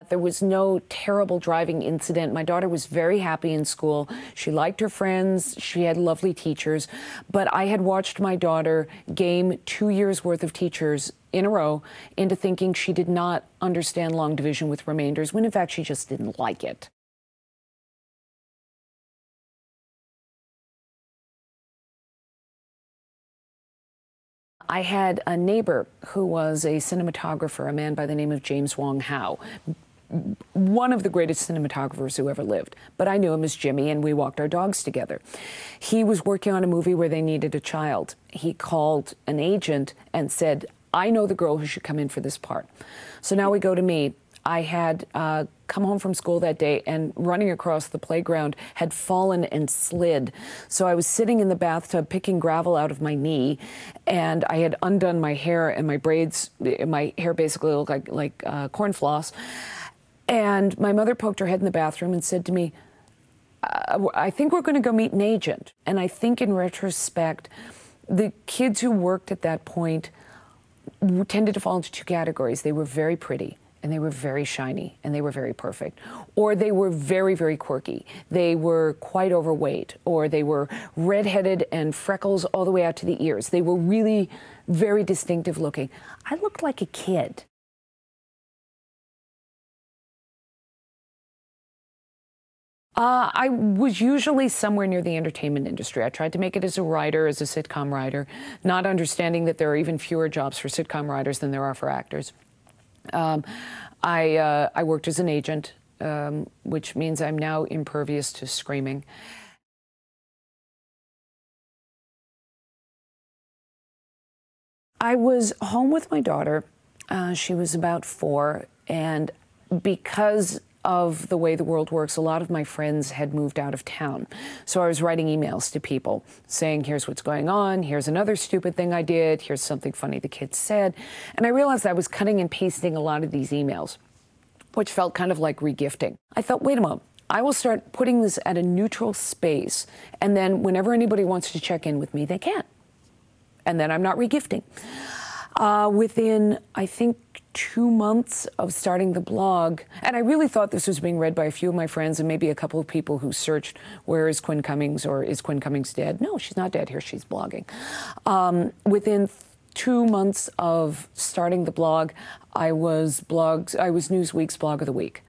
There was no terrible driving incident. My daughter was very happy in school. She liked her friends. She had lovely teachers. But I had watched my daughter game 2 years' worth of teachers in a row into thinking she did not understand long division with remainders, when in fact she just didn't like it. I had a neighbor who was a cinematographer, a man by the name of James Wong Howe, one of the greatest cinematographers who ever lived. But I knew him as Jimmy, and we walked our dogs together. He was working on a movie where they needed a child. He called an agent and said, "I know the girl who should come in for this part." So now we go to me. I had come home from school that day and running across the playground had fallen and slid. So I was sitting in the bathtub picking gravel out of my knee, and I had undone my hair, and my braids, my hair basically looked like corn floss. And my mother poked her head in the bathroom and said to me, "I think we're going to go meet an agent." And I think in retrospect, the kids who worked at that point tended to fall into two categories. They were very pretty, and they were very shiny, and they were very perfect. Or they were very, very quirky. They were quite overweight, or they were redheaded and freckles all the way out to the ears. They were really very distinctive looking. I looked like a kid. I was usually somewhere near the entertainment industry. I tried to make it as a writer, as a sitcom writer, not understanding that there are even fewer jobs for sitcom writers than there are for actors. I worked as an agent, which means I'm now impervious to screaming. I was home with my daughter. She was about 4, and because of the way the world works, a lot of my friends had moved out of town. So I was writing emails to people saying, here's what's going on, here's another stupid thing I did, here's something funny the kids said. And I realized I was cutting and pasting a lot of these emails, which felt kind of like regifting. I thought, wait a moment, I will start putting this at a neutral space, and then whenever anybody wants to check in with me, they can. And then I'm not regifting. Within, I think, 2 months of starting the blog, and I really thought this was being read by a few of my friends and maybe a couple of people who searched, where is Quinn Cummings, or is Quinn Cummings dead? No, she's not dead. Here she's blogging. Within 2 months of starting the blog, I was Newsweek's Blog of the Week.